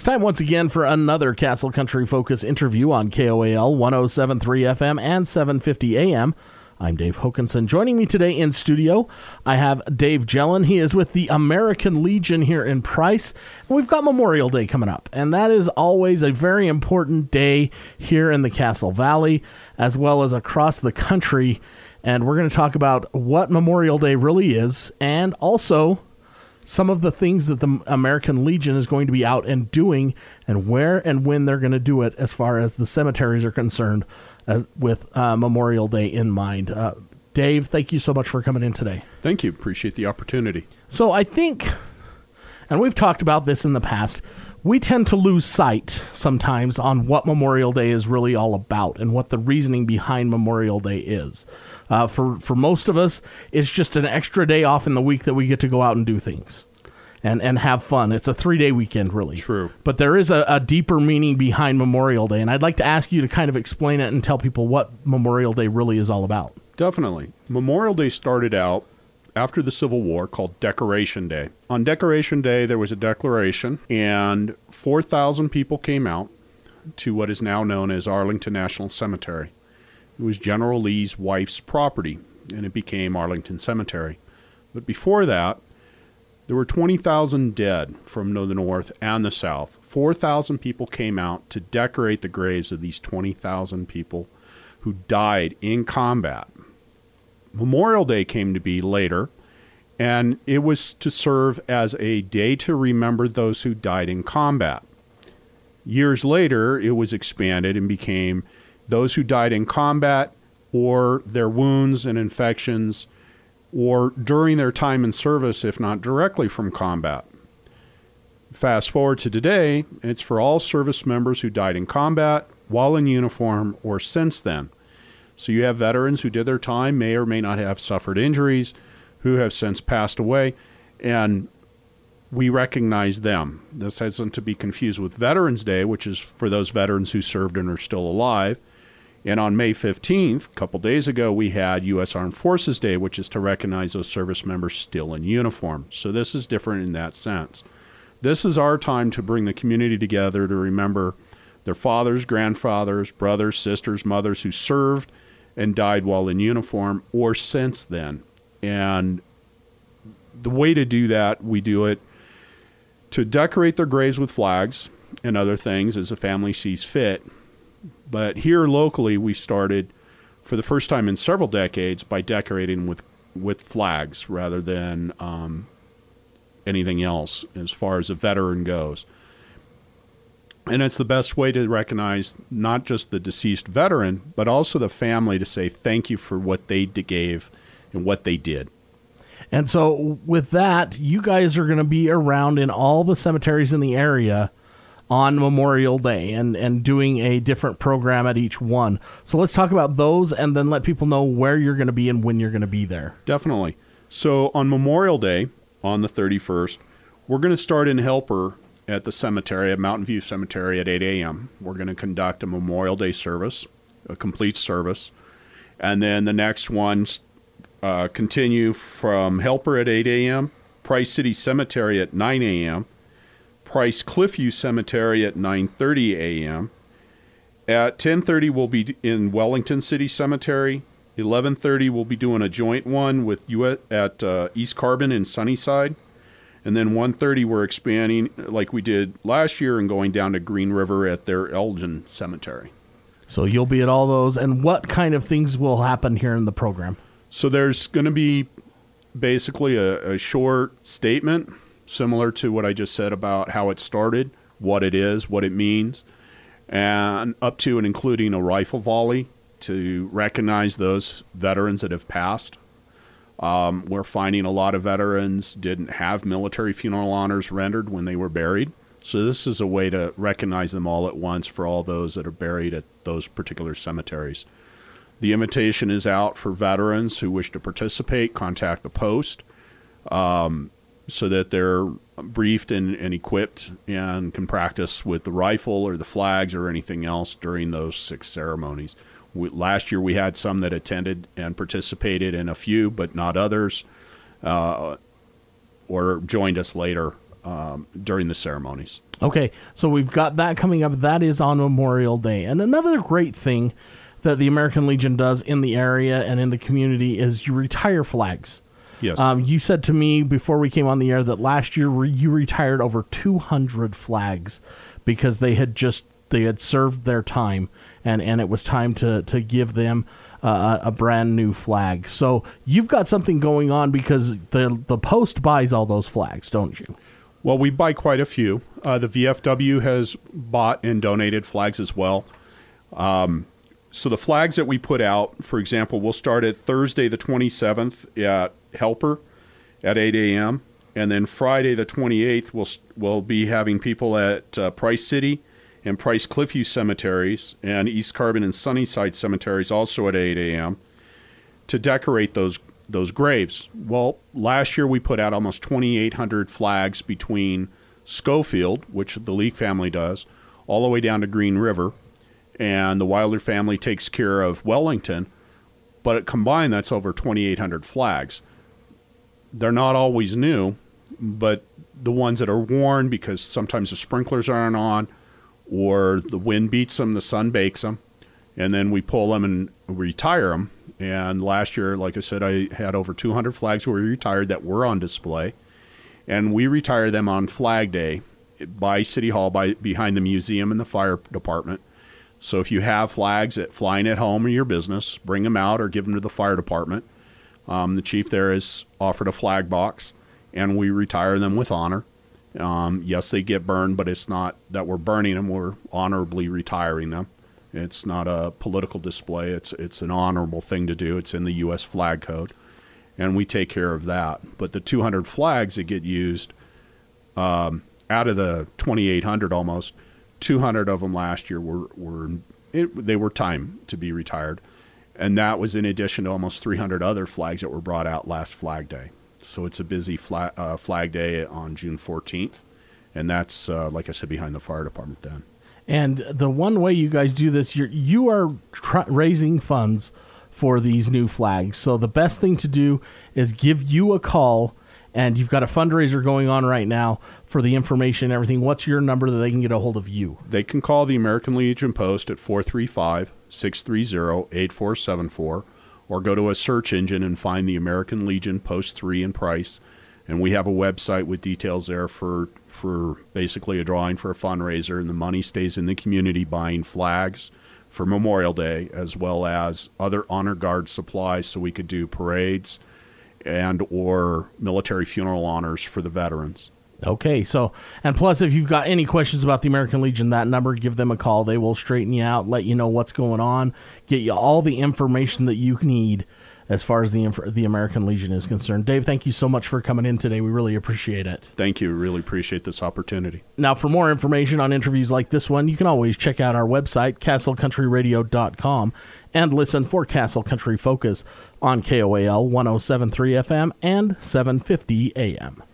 time once again for another Castle Country Focus interview on KOAL 107.3 FM and 750 AM. I'm Dave Hokanson. Joining me today in studio, I have Dave Jellin. He is with the American Legion here in Price. And we've got Memorial Day coming up, and that is always a very important day here in the Castle Valley, as well as across the country. And we're going to talk about what Memorial Day really is, and also some of the things that the American Legion is going to be out and doing, and where and when they're going to do it as far as the cemeteries are concerned, with Memorial Day in mind. Dave, thank you so much for coming in today. Thank you. Appreciate the opportunity. So I think, and we've talked about this in the past, we tend to lose sight sometimes on what Memorial Day is really all about and what the reasoning behind Memorial Day is. For most of us, it's just an extra day off in the week that we get to go out and do things and have fun. It's a 3-day weekend, really. True. But there is a deeper meaning behind Memorial Day, and I'd like to ask you to kind of explain it and tell people what Memorial Day really is all about. Definitely. Memorial Day started out after the Civil War, called Decoration Day. On Decoration Day, there was a declaration, and 4,000 people came out to what is now known as Arlington National Cemetery. It was General Lee's wife's property, and it became Arlington Cemetery. But before that, there were 20,000 dead from the North and the South. 4,000 people came out to decorate the graves of these 20,000 people who died in combat. Memorial Day came to be later, and it was to serve as a day to remember those who died in combat. Years later, it was expanded and became those who died in combat or their wounds and infections or during their time in service, if not directly from combat. Fast forward to today, it's for all service members who died in combat, while in uniform, or since then. So you have veterans who did their time, may or may not have suffered injuries, who have since passed away, and we recognize them. This isn't to be confused with Veterans Day, which is for those veterans who served and are still alive. And on May 15th, a couple days ago, we had U.S. Armed Forces Day, which is to recognize those service members still in uniform. So this is different in that sense. This is our time to bring the community together to remember their fathers, grandfathers, brothers, sisters, mothers who served and died while in uniform or since then. And the way to do that, we do it to decorate their graves with flags and other things as the family sees fit. But here locally, we started for the first time in several decades by decorating with flags rather than anything else as far as a veteran goes. And it's the best way to recognize not just the deceased veteran, but also the family to say thank you for what they gave and what they did. And so with that, you guys are going to be around in all the cemeteries in the area on Memorial Day and doing a different program at each one. So let's talk about those and then let people know where you're going to be and when you're going to be there. Definitely. So on Memorial Day, on the 31st, we're going to start in Helper at the cemetery, at Mountain View Cemetery at 8 a.m. We're going to conduct a Memorial Day service, a complete service. And then the next ones continue from Helper at 8 a.m., Price City Cemetery at 9 a.m., Price Cliffview Cemetery at 9:30 a.m. At 10:30, we'll be in Wellington City Cemetery. 11:30, we'll be doing a joint one with you at East Carbon in Sunnyside. And then 1:30, we're expanding like we did last year and going down to Green River at their Elgin Cemetery. So you'll be at all those. And what kind of things will happen here in the program? So there's going to be basically a short statement, similar to what I just said about how it started, what it is, what it means, and up to and including a rifle volley to recognize those veterans that have passed. We're finding a lot of veterans didn't have military funeral honors rendered when they were buried. So this is a way to recognize them all at once for all those that are buried at those particular cemeteries. The invitation is out for veterans who wish to participate. Contact the post so that they're briefed and equipped and can practice with the rifle or the flags or anything else during those 6 ceremonies. Last year we had some that attended and participated in a few, but not others, or joined us later during the ceremonies. Okay, so we've got that coming up. That is on Memorial Day. And another great thing that the American Legion does in the area and in the community is you retire flags. Yes. You said to me before we came on the air that last year you retired over 200 flags because they had served their time, and it was time to give them a brand new flag. So you've got something going on because the Post buys all those flags, don't you? Well, we buy quite a few. The VFW has bought and donated flags as well. So the flags that we put out, for example, we'll start at Thursday the 27th at Helper at 8 a.m. And then Friday the 28th, we'll be having people at Price City and Price Cliffview cemeteries and East Carbon and Sunnyside cemeteries also at 8 a.m. to decorate those graves. Well, last year we put out almost 2,800 flags between Schofield, which the Leake family does, all the way down to Green River, and the Wilder family takes care of Wellington. But combined, that's over 2,800 flags. They're not always new, but the ones that are worn because sometimes the sprinklers aren't on or the wind beats them, the sun bakes them, and then we pull them and retire them. And last year, like I said, I had over 200 flags were retired that were on display. And we retire them on Flag Day by City Hall, behind the museum and the fire department. So if you have flags flying at home or your business, bring them out or give them to the fire department. The chief there has offered a flag box, and we retire them with honor. Yes, they get burned, but it's not that we're burning them. We're honorably retiring them. It's not a political display. It's an honorable thing to do. It's in the U.S. Flag Code, and we take care of that. But the 200 flags that get used, out of the 2,800 almost, 200 of them last year they were time to be retired, and that was in addition to almost 300 other flags that were brought out last Flag Day. So it's a busy Flag Day on June 14th, and that's like I said, behind the fire department then. And the one way you guys do this, you are raising funds for these new flags. So the best thing to do is give you a call, and you've got a fundraiser going on right now for the information and everything. What's your number that they can get a hold of you? They can call the American Legion Post at 435-630-8474, or go to a search engine and find the American Legion Post 3 in Price. And we have a website with details there for basically a drawing for a fundraiser, and the money stays in the community buying flags for Memorial Day, as well as other honor guard supplies so we could do parades and or military funeral honors for the veterans. Okay, so, and plus if you've got any questions about the American Legion, that number, give them a call. They will straighten you out, let you know what's going on, get you all the information that you need as far as the American Legion is concerned. Dave, thank you so much for coming in today. We really appreciate it. Thank you. Really appreciate this opportunity. Now, for more information on interviews like this one, you can always check out our website, castlecountryradio.com, and listen for Castle Country Focus on KOAL 107.3 FM and 750 AM.